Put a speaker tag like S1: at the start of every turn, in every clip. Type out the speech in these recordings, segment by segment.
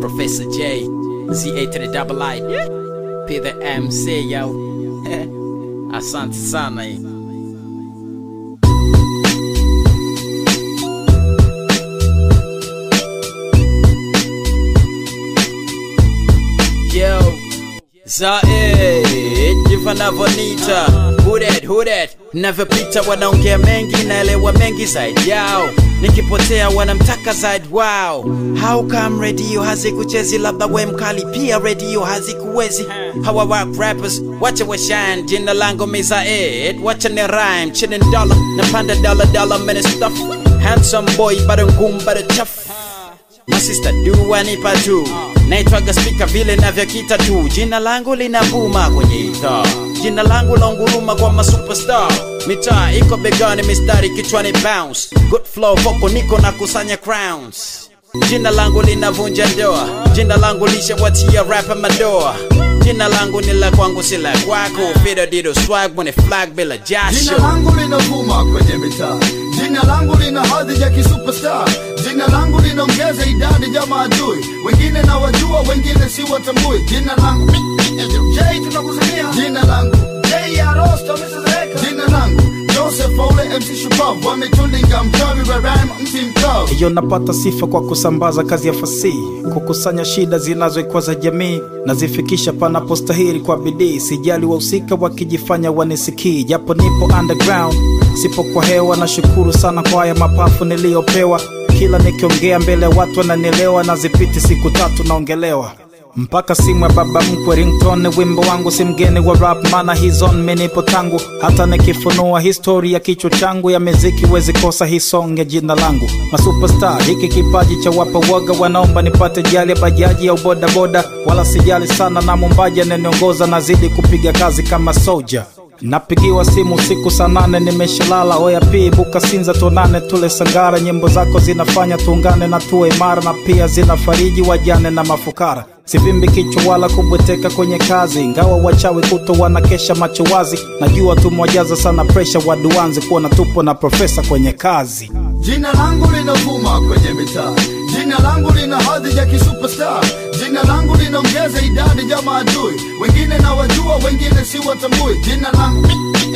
S1: Professor J, ZA to the double I, P the MC, yo. Asante sana. Yo, Zae, Jivana Vonita, who that, never pita wanaongea mengi, naelewa mengi zaidi yao. Nikipotea wanamtaka zaidi wao. How come radio hazikuchezi, labda we mkali pia radio hazikuwezi. Hawa rap rappers, wacha wa shine, jina langu Zae, wacha ni rhyme, chini dollar, napanda dollar minute stuff. Handsome boy, bado ngumu, bado tough. My sister do anipa tu, naitwaga speaker vile navyokita tu. Jina langu linavuma kwenye ita, jina langu launguruma kwa masuperstar. Mitaa iko begani, mistari kichwani bounce. Good flow voko niko na kusanya crowns. Jina langu linavunja ndoa, jina langu lishawatia rapper madoa. Jina langu ni la kwangu si la kwako, fido dido swag mwenye flag bila jasho.
S2: Jina langu linavuma kwenye mitaa, jina langu lina hadhi ya kisuperstar. Jina langu linaongeza idadi ya maadui, wengine na wajua, wengine si watambui. Jina langu J tunakusamia, jina langu J ya Rosto Mr. Jina langu Joseph Ole MC Shupavu, wametulinga mchawi wa rhyme mti mkavu.
S3: Iyo napata sifa kwa kusambaza kazi ya fasihi, kukusanya shida zinazoikwaza jamii, nazifikisha panapostahili kwa bidii. Sijali wahusika wakijifanya wanisikii, japo nipo underground, sipo kwa hewa. Nashukuru sana kwa haya mapafu niliopewa, kila nikiongea mbele watu wananielewa. Nazipiti siku 3 naongelewa, mpaka simu ya baba mkwe ringtone. Wimbo wangu si mgeni wa rap, mana he's on me nipo tangu. Hata nikifunua historia kichwa changu ya muziki, wezi kosa hii song ya jina langu. Masuperstar, hiki kipaji cha wapa waga, wanaomba nipate jali ya bajaji au boda boda. Wala sijali sana na mumbaji ananiongoza, nazidi kupiga kazi kama soldier. Napigiwa simu siku saa 8 nimeshalala. Oya pii buka Sinza tuonane tule sangara. Nyimbo zako zinafanya tuungane na tuwe imara, na pia zinafariji wajane na mafukara. Sivimbi kichwa wala kubweteka kwenye kazi, ingawa wachawi kuto wanakesha macho wazi. Najua tumewajaza sana pressure waduanzi, kuona tupo na profesa kwenye kazi.
S2: Jina langu linavuma kwenye mitaa, jina langu lina hadhi ya kisuperstar. Jina langu linaongeza idadi ya maadui, wengine na wajua, wengine si watambui. Jina langu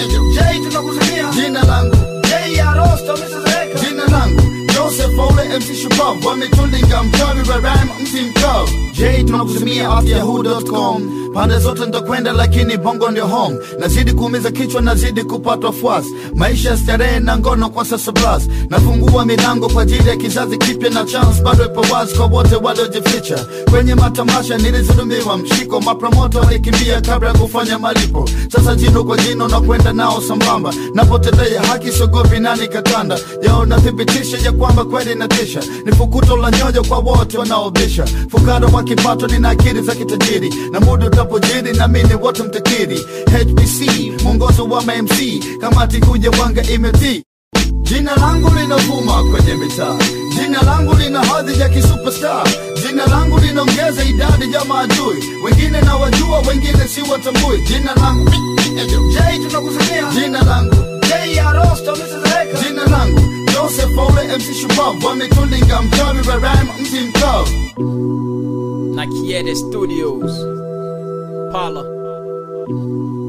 S2: J tunakusamia, jina langu J ya Rosto Mr. Jina langu Joseph Ole MC Shupavu, wametulinga mchawi wa rhyme mti mkavu. J tunakusamia @yahoo.com, pande zote nitakwenda lakini bongo ndio home. Nazidi kuumiza kichwa, nazidi kupata fuasi, maisha starehe na ngono kwa sasa blast. Nafungua milango kwa ajili ya kizazi kipya, na chance bado ipo wazi kwa wote waliojificha. Kwenye matamasha nilizulumiwa mshiko, mapromoto walikimbia kabla kufanya malipo. Sasa jino kwa jino na kwenda nao sambamba, napotetea haki sogopi nani katanda. Yao nathibitisha ya kwamba kweli natisha, ni fukuto la nyoyo kwa wote wanaobisha. Fukara wa kipato nina akili za kitajiri, na muda utapojiri na mimi wote mtakiri. HBC mwongozo wa MC, kamati kuja wanga imeti. Jina langu linavuma kwenye mitaa, jina langu lina hadhi ya kisuperstar. Jina langu linaongeza idadi ya maadui, wengine na wajua, wengine si watambui. Jina langu J tunakusamia, jina langu J ya Rosto Mr. Jina langu Joseph Ole MC Shupavu, wametulinga mchawi wa rhyme mti mkavu.
S1: Nakiede Studios, Pala.